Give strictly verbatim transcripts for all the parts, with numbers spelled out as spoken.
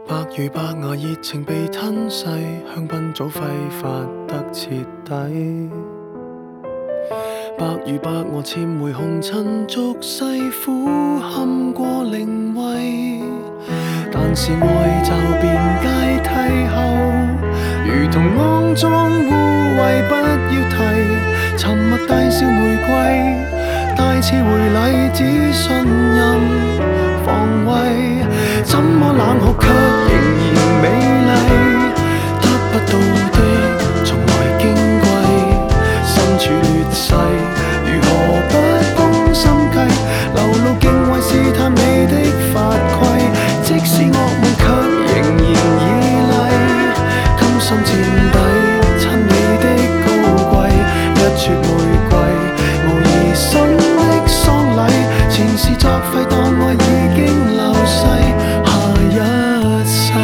白如白牙，熱情被吞噬，香檳早揮發得徹底。白如白鵝潛回紅塵俗世，苦堪過靈位。但是愛就變階梯後，如同骯髒污穢不要提。沉默大笑玫瑰，帶刺回禮只信任防衛。怎麼冷酷卻仍然美麗，得不到的從來矜貴。身處劣勢，如何不攻心計？流露敬畏試探你的法規，即使惡夢卻仍然倚禮。甘心墊底，親你的高貴，一撮玫瑰，無疑心的喪禮。前事作廢，當愛已經流逝，下一世。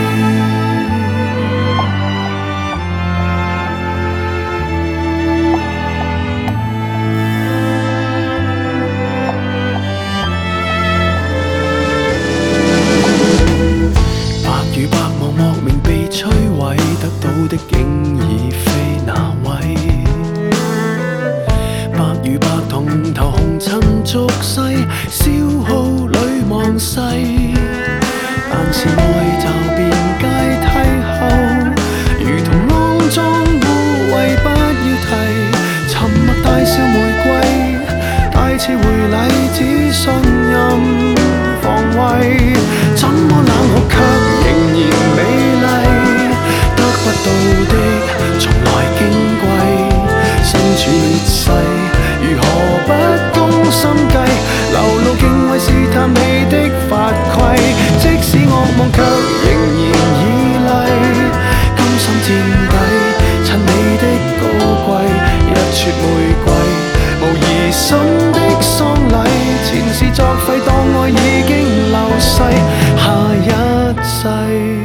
如白茫莫名被摧毀，得到的竟已非那位。白如白同頭紅塵俗世，消耗裏忘逝。但是愛就變階梯後，如同骯髒污穢不要提。沉默大笑玫瑰，帶刺回禮只信任防衛。怎麼冷酷卻仍然美麗，得不到的從來矜貴。身處劣勢，如何不攻心計？流露敬畏試探你的法規，即使惡夢卻仍然倚禮。甘心墊底，襯你的高貴，一撮玫瑰，無疑心的喪禮。前事作廢，當愛已經流逝，下一世。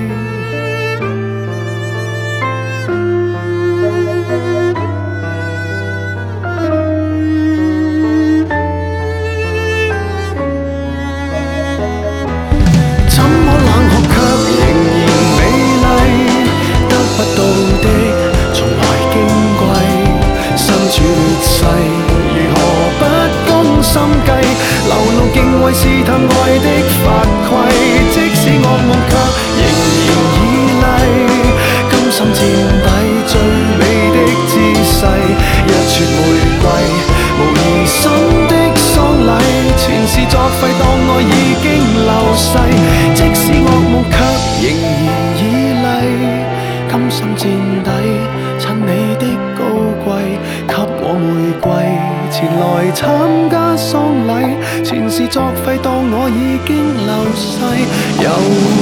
怎麼冷酷卻仍然美麗，得不到的從來矜貴。身處劣勢，如何不攻心計？流露敬畏試探愛的法規，即使惡夢卻仍然倚禮。甘心墊底最美的姿勢，一撮玫瑰，無疑心的喪禮。前事作廢，當愛已經流逝，即使惡夢卻仍然倚禮。甘心墊底，襯你的高貴，給我玫瑰，前來參加喪禮。前事作廢，當我已經流逝。